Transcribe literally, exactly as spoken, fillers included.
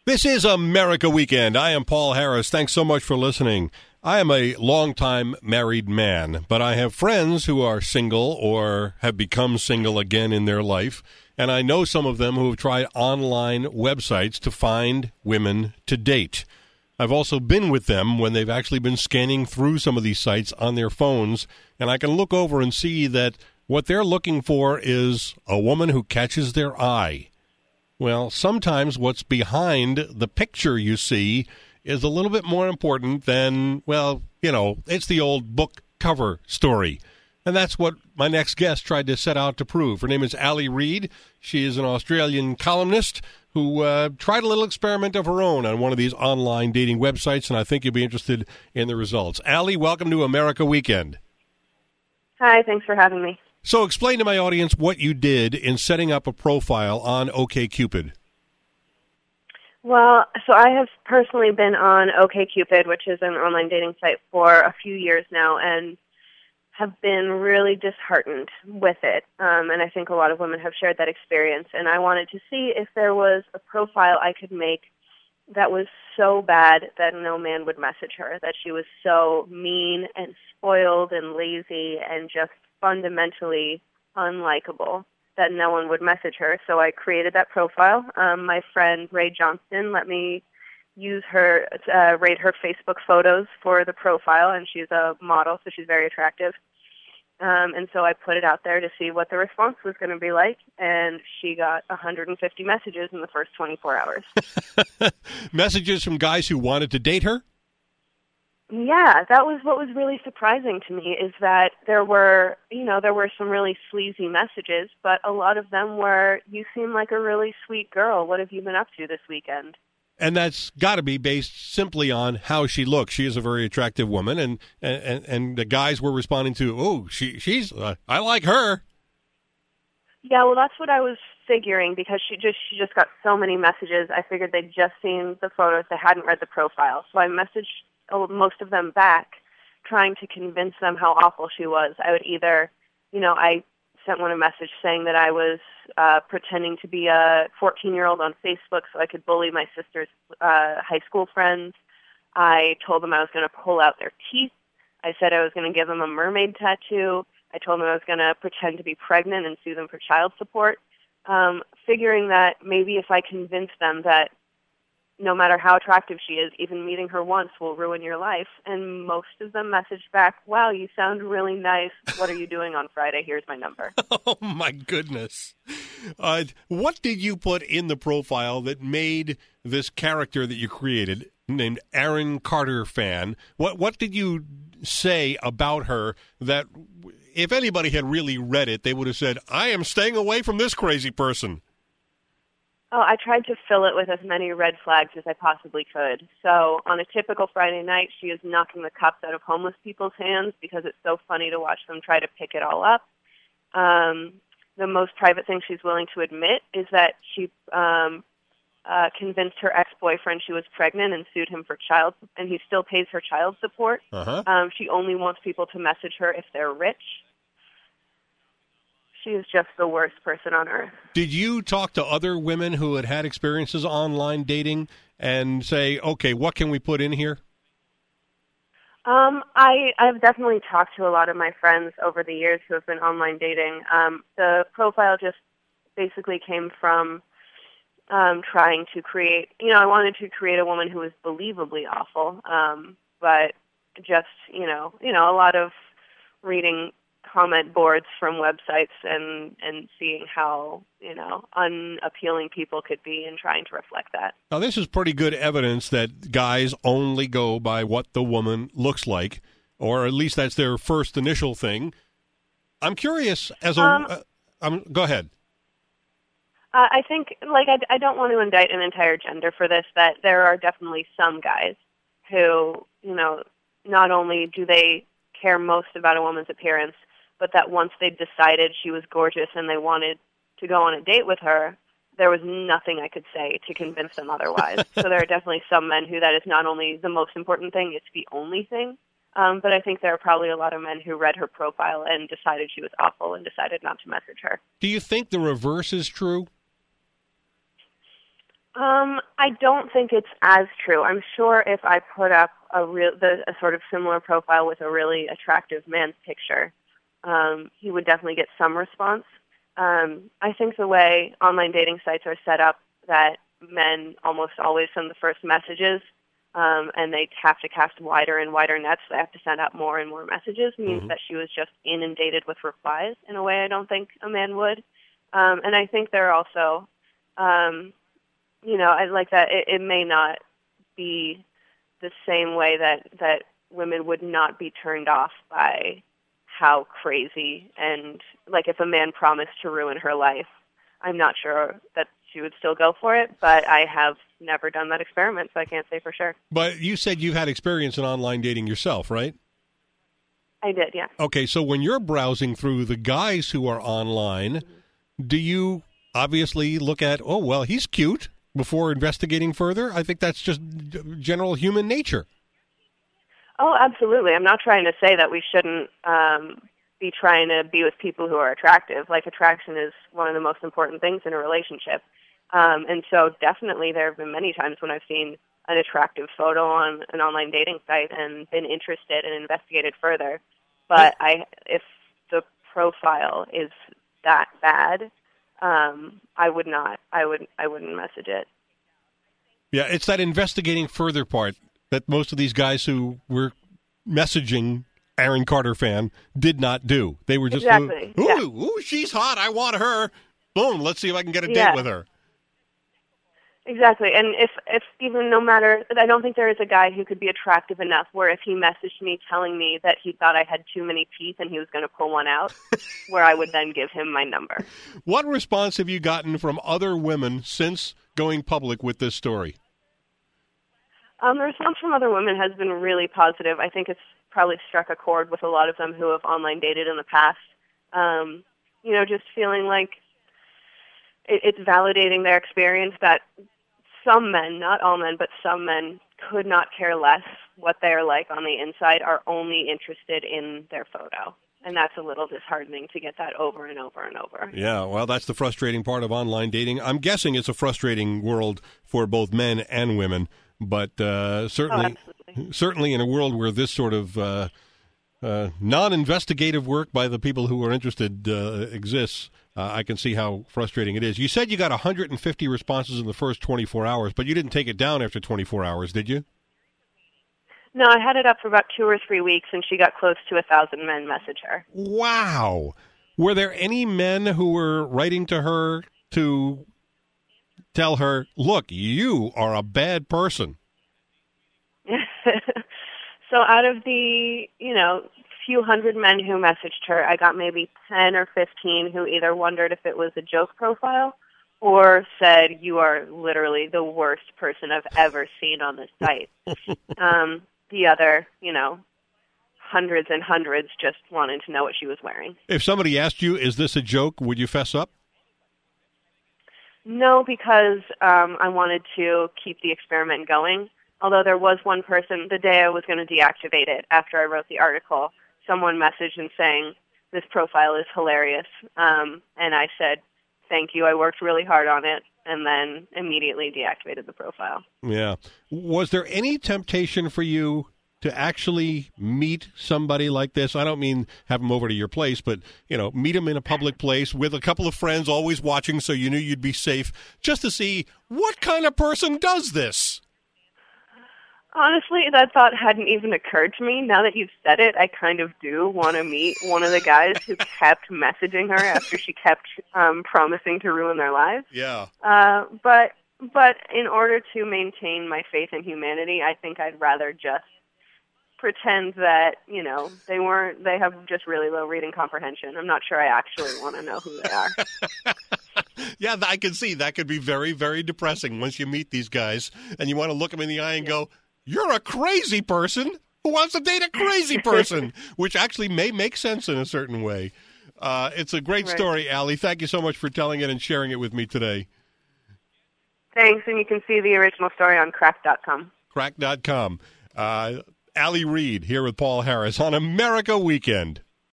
This is America Weekend. I am Paul Harris. Thanks so much for listening. I am a longtime married man, but I have friends who are single or have become single again in their life, and I know some of them who have tried online websites to find women to date. I've also been with them when they've actually been scanning through some of these sites on their phones, and I can look over and see that what they're looking for is a woman who catches their eye. Well, sometimes what's behind the picture you see is a little bit more important than, well, you know, it's the old book cover story. And that's what my next guest tried to set out to prove. Her name is Ali Reid. She is an Australian columnist who uh, tried a little experiment of her own on one of these online dating websites, and I think you'll be interested in the results. Ali, welcome to America Weekend. Hi, thanks for having me. So explain to my audience what you did in setting up a profile on OkCupid. Well, so I have personally been on OkCupid, which is an online dating site, for a few years now, and have been really disheartened with it. Um, and I think a lot of women have shared that experience. And I wanted to see if there was a profile I could make that was so bad that no man would message her, that she was so mean and spoiled and lazy and just fundamentally unlikable that no one would message her. So I created that profile. Um, my friend Ray Johnston let me use her, uh, rate her Facebook photos for the profile, and she's a model, so she's very attractive. Um, and so I put it out there to see what the response was going to be like, and she got one hundred fifty messages in the first twenty-four hours. Messages from guys who wanted to date her? Yeah, that was what was really surprising to me, is that there were, you know, there were some really sleazy messages, but a lot of them were, you seem like a really sweet girl. What have you been up to this weekend? And that's got to be based simply on how she looks. She is a very attractive woman, and and, and the guys were responding to, oh, she she's, uh, I like her. Yeah, well, that's what I was figuring, because she just she just got so many messages. I figured they'd just seen the photos. They hadn't read the profile. So I messaged most of them back, trying to convince them how awful she was. I would either, you know, I sent one a message saying that I was uh, pretending to be a fourteen-year-old on Facebook so I could bully my sister's uh, high school friends. I told them I was going to pull out their teeth. I said I was going to give them a mermaid tattoo. I told them I was going to pretend to be pregnant and sue them for child support, um, figuring that maybe if I convinced them that no matter how attractive she is, even meeting her once will ruin your life. And most of them messaged back, wow, you sound really nice. What are you doing on Friday? Here's my number. Oh, my goodness. Uh, what did you put in the profile that made this character that you created, named Aaron Carter fan, what, what did you say about her that if anybody had really read it, they would have said, I am staying away from this crazy person? Oh, I tried to fill it with as many red flags as I possibly could. So on a typical Friday night, she is knocking the cups out of homeless people's hands because it's so funny to watch them try to pick it all up. Um, the most private thing she's willing to admit is that she um, uh, convinced her ex-boyfriend she was pregnant and sued him for child, and he still pays her child support. Uh-huh. Um, she only wants people to message her if they're rich. She is just the worst person on earth. Did you talk to other women who had had experiences online dating and say, okay, what can we put in here? Um, I, I've definitely talked to a lot of my friends over the years who have been online dating. Um, the profile just basically came from um, trying to create, you know, I wanted to create a woman who was believably awful, um, but just, you know, you know, a lot of reading comment boards from websites and, and seeing how, you know, unappealing people could be and trying to reflect that. Now, this is pretty good evidence that guys only go by what the woman looks like, or at least that's their first initial thing. I'm curious as a... Um, uh, um, go ahead. Uh, I think, like, I, I don't want to indict an entire gender for this, that there are definitely some guys who, you know, not only do they care most about a woman's appearance, but that once they decided she was gorgeous and they wanted to go on a date with her, there was nothing I could say to convince them otherwise. So there are definitely some men who that is not only the most important thing, it's the only thing. Um, but I think there are probably a lot of men who read her profile and decided she was awful and decided not to message her. Do you think the reverse is true? Um, I don't think it's as true. I'm sure if I put up a real, the, a sort of similar profile with a really attractive man's picture, um, he would definitely get some response. Um, I think the way online dating sites are set up, that men almost always send the first messages, um, and they have to cast wider and wider nets. They have to send out more and more messages. Means Mm-hmm. that she was just inundated with replies in a way I don't think a man would. Um, and I think they're also. Um, You know, I like that. It, it may not be the same way that, that women would not be turned off by how crazy and, like, if a man promised to ruin her life, I'm not sure that she would still go for it, but I have never done that experiment, so I can't say for sure. But you said you've had experience in online dating yourself, right? I did, yeah. Okay, so when you're browsing through the guys who are online, mm-hmm. do you obviously look at, oh, well, he's cute, before investigating further? I think that's just general human nature. Oh, absolutely. I'm not trying to say that we shouldn't um, be trying to be with people who are attractive. Like, attraction is one of the most important things in a relationship. Um, and so definitely there have been many times when I've seen an attractive photo on an online dating site and been interested and investigated further. But I, if the profile is that bad, Um, I would not. I would. I wouldn't message it. Yeah, it's that investigating further part that most of these guys who were messaging Aaron Carter fan did not do. They were just, exactly. ooh, yeah. ooh, she's hot. I want her. Boom. Let's see if I can get a yeah. date with her. Exactly. And if, if even no matter, I don't think there is a guy who could be attractive enough where if he messaged me telling me that he thought I had too many teeth and he was going to pull one out, where I would then give him my number. What response have you gotten from other women since going public with this story? Um, the response from other women has been really positive. I think it's probably struck a chord with a lot of them who have online dated in the past. Um, you know, just feeling like it, it's validating their experience that some men, not all men, but some men could not care less what they're like on the inside, are only interested in their photo. And that's a little disheartening to get that over and over and over. Yeah, well, that's the frustrating part of online dating. I'm guessing it's a frustrating world for both men and women, but uh, certainly, oh, certainly in a world where this sort of uh, uh, non-investigative work by the people who are interested uh, exists, uh, I can see how frustrating it is. You said you got one hundred fifty responses in the first twenty-four hours, but you didn't take it down after twenty-four hours, did you? No, I had it up for about two or three weeks, and she got close to a thousand men message her. Wow. Were there any men who were writing to her to tell her, look, you are a bad person? So out of the, you know, few hundred men who messaged her, I got maybe ten or fifteen who either wondered if it was a joke profile or said, you are literally the worst person I've ever seen on this site. um, the other, you know, hundreds and hundreds just wanted to know what she was wearing. If somebody asked you, is this a joke, would you fess up? No, because um, I wanted to keep the experiment going. Although there was one person, the day I was going to deactivate it after I wrote the article, someone messaged and saying, this profile is hilarious. Um, and I said, thank you, I worked really hard on it, and then immediately deactivated the profile. Yeah. Was there any temptation for you to actually meet somebody like this? I don't mean have them over to your place, but, you know, meet them in a public place with a couple of friends always watching so you knew you'd be safe, just to see what kind of person does this? Honestly, that thought hadn't even occurred to me. Now that you've said it, I kind of do want to meet one of the guys who kept messaging her after she kept um, promising to ruin their lives. Yeah. Uh, but but in order to maintain my faith in humanity, I think I'd rather just pretend that, you know, they weren't, they have just really low reading comprehension. I'm not sure I actually want to know who they are. Yeah, I can see that could be very, very depressing once you meet these guys and you want to look them in the eye and go, you're a crazy person who wants to date a crazy person, which actually may make sense in a certain way. Uh, it's a great right. story, Allie. Thank you so much for telling it and sharing it with me today. Thanks, and you can see the original story on crack dot com. crack dot com. Uh, Allie Reed here with Paul Harris on America Weekend.